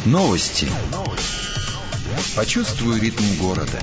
Новости. Почувствуй ритм города.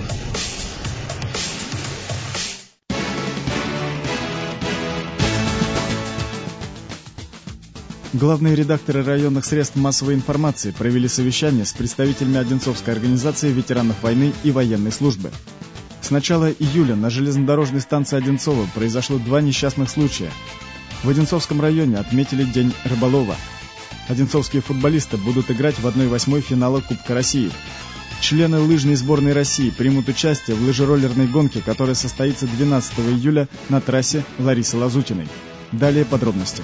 Главные редакторы районных средств массовой информации провели совещание с представителями Одинцовской организации ветеранов войны и военной службы. С начала июля на железнодорожной станции Одинцово произошло 2 несчастных случая. В Одинцовском районе отметили День рыболова. Одинцовские футболисты будут играть в 1/8 финала Кубка России. Члены лыжной сборной России примут участие в лыжероллерной гонке, которая состоится 12 июля на трассе Ларисы Лазутиной. Далее подробности.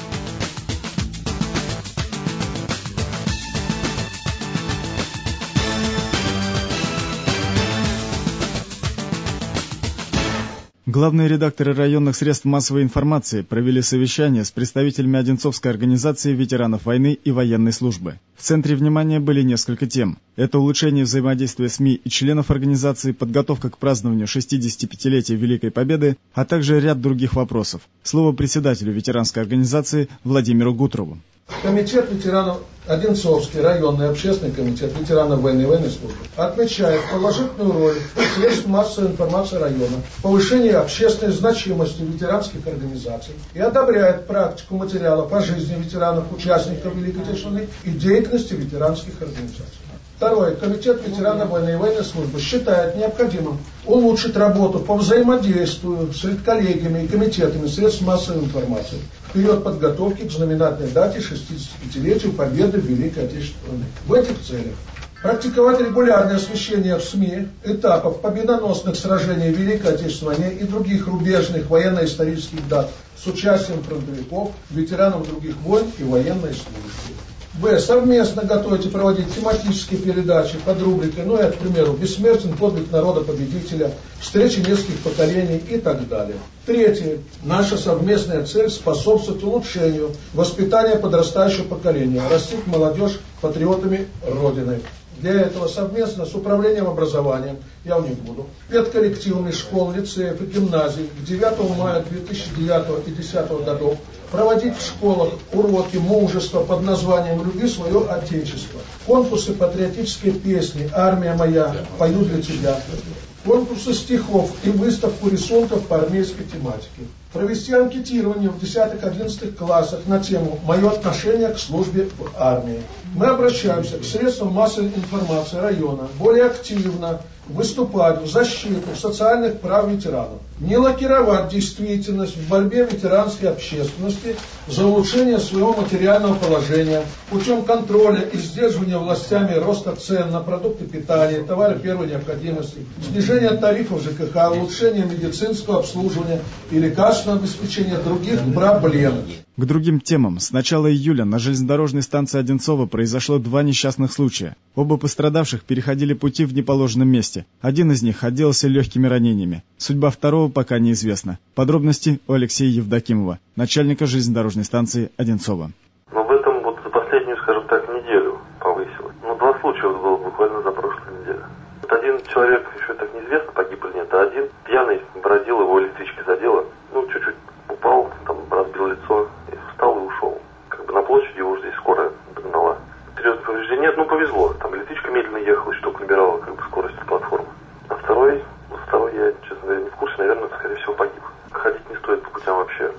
Главные редакторы районных средств массовой информации провели совещание с представителями Одинцовской организации ветеранов войны и военной службы. В центре внимания были несколько тем. Это улучшение взаимодействия СМИ и членов организации, подготовка к празднованию 65-летия Великой Победы, а также ряд других вопросов. Слово председателю ветеранской организации Владимиру Гутрову. Комитет ветеранов, Одинцовский районный общественный комитет ветеранов войны и военной службы отмечает положительную роль средств массовой информации района в повышении общественной значимости ветеранских организаций и одобряет практику материалов о жизни ветеранов, участников Великой Отечественной и деятельности ветеранских организаций. Второе. Комитет ветеранов войны и военной службы считает необходимым улучшить работу по взаимодействию с коллегиями и комитетами средств массовой информации в период подготовки к знаменательной дате 65-летию Победы в Великой Отечественной войне. В этих целях практиковать регулярное освещение в СМИ этапов победоносных сражений в Великой Отечественной войне и других рубежных военно-исторических дат с участием фронтовиков, ветеранов других войн и военной службы. Б. Совместно готовить и проводить тематические передачи под рубрикой, к примеру, «Бессмертен подвиг народа-победителя», «Встречи нескольких поколений» и так далее. Третье. Наша совместная цель способствовать улучшению воспитания подрастающего поколения, растить молодежь патриотами Родины. Для этого совместно с управлением образованием, я у них буду, педколлективами школ, лицеев и гимназий к 9 мая 2009 и 2010 годов проводить в школах уроки мужества под названием «Люби свое Отечество», конкурсы патриотической песни «Армия моя, пою для тебя», конкурсы стихов и выставку рисунков по армейской тематике. Провести анкетирование в 10-11 классах на тему «Мое отношение к службе в армии». Мы обращаемся к средствам массовой информации района более активно выступать в защиту социальных прав ветеранов, не лакировать действительность в борьбе ветеранской общественности за улучшение своего материального положения путем контроля и сдерживания властями роста цен на продукты питания, товары первой необходимости, снижения тарифов ЖКХ, улучшения медицинского обслуживания и лекарственного обеспечения других проблем. К другим темам. С начала июля на железнодорожной станции Одинцово произошло 2 несчастных случая. Оба пострадавших переходили пути в неположенном месте. Один из них отделался легкими ранениями. Судьба второго пока неизвестна. Подробности у Алексея Евдокимова, начальника железнодорожной станции Одинцово. В этом за последнюю, неделю повысилось. 2 случая было буквально за прошлую неделю. Один человек, еще так неизвестно, погиб или нет, а один пьяный бродил, его электричкой задело. Чуть-чуть упал, разбил лицо, встал и ушел. На площади его здесь скорая догнала. Серьезных повреждений нет, повезло. Электричка медленно ехала, еще только набирала скорость с платформы. А второй я, честно говоря, не в курсе, наверное, скорее всего, погиб. Ходить не стоит по путям вообще.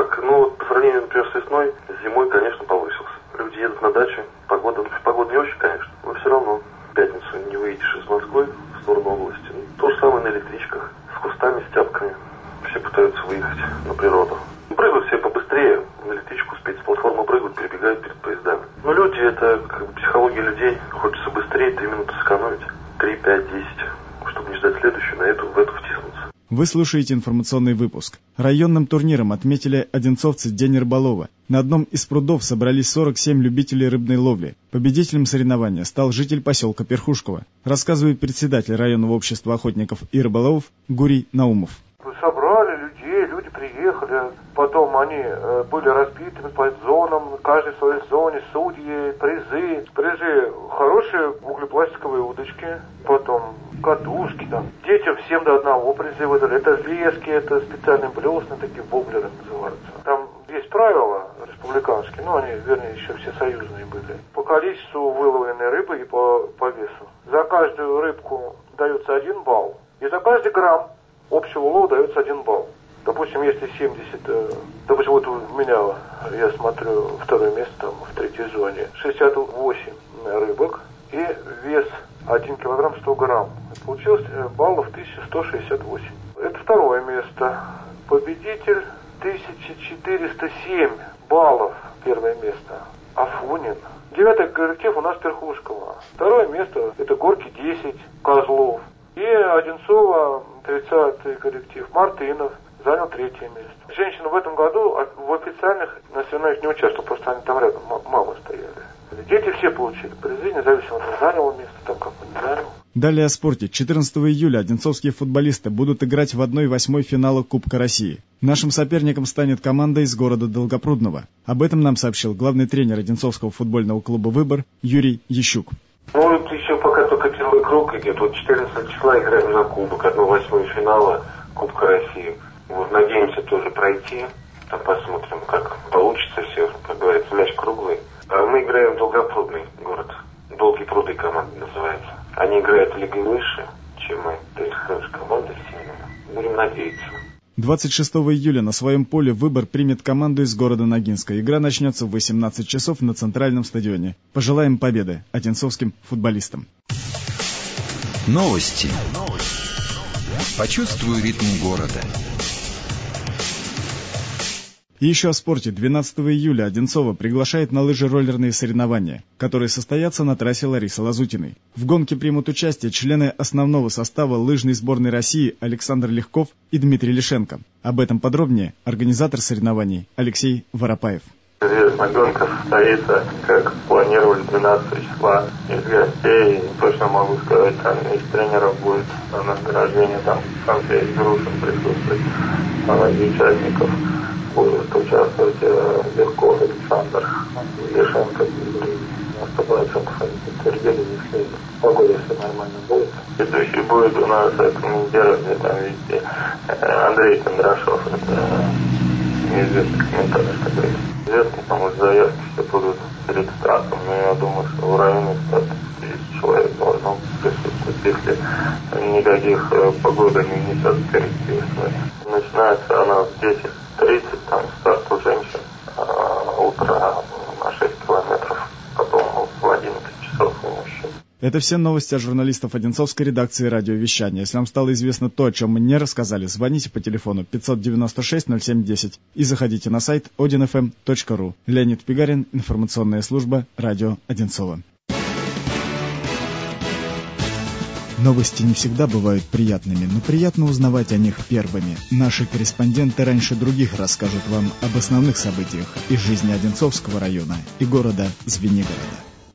По сравнению, например, с весной, зимой, конечно, повысился. Люди едут на дачу, погода не очень, конечно, но все равно. В пятницу не выйдешь из Москвы в сторону области. То же самое на электричках, с кустами, с тяпками. Все пытаются выехать на природу. Прыгают все побыстрее, на электричку успеть, с платформы прыгают, перебегают перед поездами. Но люди, это психология людей, хочется быстрее 3 минуты сэкономить, 3, 5, 10, чтобы не ждать следующую, в эту втиснуться. Вы слушаете информационный выпуск. Районным турниром отметили одинцовцы День рыболова. На одном из прудов собрались 47 любителей рыбной ловли. Победителем соревнования стал житель поселка Перхушково, рассказывает председатель районного общества охотников и рыболовов Гурий Наумов. Собрали людей, люди приехали, потом они были разбиты по зонам, каждый в своей зоне, судьи, призы. Призы хорошие углепластиковые удочки, потом катушки там. Детям всем до одного призы выдали. Это лески, это специальные блесны, такие воблеры называются. Там есть правила республиканские, ну они, вернее, еще все союзные были. По количеству выловленной рыбы и по весу. За каждую рыбку дается 1 балл, и за каждый грамм общего улова дается 1 балл. Допустим, если 70, допустим, вот у меня, я смотрю, второе место там, в 3-й зоне, 68 рыбок и вес 1 килограмм 100 грамм. Получилось баллов 1168. Это второе место. Победитель 1407 баллов, первое место. Афонин. 9-й коллектив у нас Перхушкова. Второе место это Горки 10, Козлов. И Одинцово, 30-й коллектив, Мартынов занял 3-е место. Женщины в этом году в официальных соревнованиях не участвовали, просто они там рядом мало стояли. Дети все получили призы, независимо от того, занял место, там как он не занял. Далее о спорте. 14 июля одинцовские футболисты будут играть в 1/8 финала Кубка России. Нашим соперником станет команда из города Долгопрудного. Об этом нам сообщил главный тренер Одинцовского футбольного клуба «Выбор» Юрий Ящук. Ну, вот еще пока только первый круг идет. Вот 14 числа играем за кубок, 1/8 финала Кубка России. Вот, надеемся тоже пройти. Там посмотрим, как получится все. Как говорится, мяч круглый. А мы играем в Долгопрудный город. Долгие пруды команда называется. Они играют в лигу выше, чем мы. То есть хорошая команда, сильная. Будем надеяться. 26 июля на своем поле «Выбор» примет команду из города Ногинска. Игра начнется в 18 часов на центральном стадионе. Пожелаем победы одинцовским футболистам. Новости. Почувствуй ритм города. И еще о спорте. 12 июля Одинцово приглашает на лыжи-роллерные соревнования, которые состоятся на трассе Ларисы Лазутиной. В гонке примут участие члены основного состава лыжной сборной России Александр Легков и Дмитрий Лишенко. Об этом подробнее организатор соревнований Алексей Воропаев. Известно, гонка состоится, как планировали, 12 числа. Из гостей, точно могу сказать, там из тренеров будет награждение, там в конце из Грушин присутствует, из участников. Будет участвовать Легков Александр, Лишенко, 100% они подтвердили, если погода все нормально будет. Ведущий будет у нас комментирование, там видите, Андрей Кондрашов, это неизвестный комментатор, как говорится. Известно, потому что заявки все будут перед стартом, но я думаю, что в районе 100 тысяч человек должно присутствовать, если никаких погода не внесет коррективы. Начинается она в 10:30, там старт у женщин, утро на 6 километров, потом в 11 часов у мужчин. Это все новости от журналистов Одинцовской редакции радиовещания. Если вам стало известно то, о чем мы не рассказали, звоните по телефону 596-07-10 и заходите на сайт odinfm.ru. Леонид Пигарин, информационная служба «Радио Одинцово». Новости не всегда бывают приятными, но приятно узнавать о них первыми. Наши корреспонденты раньше других расскажут вам об основных событиях из жизни Одинцовского района и города Звенигорода.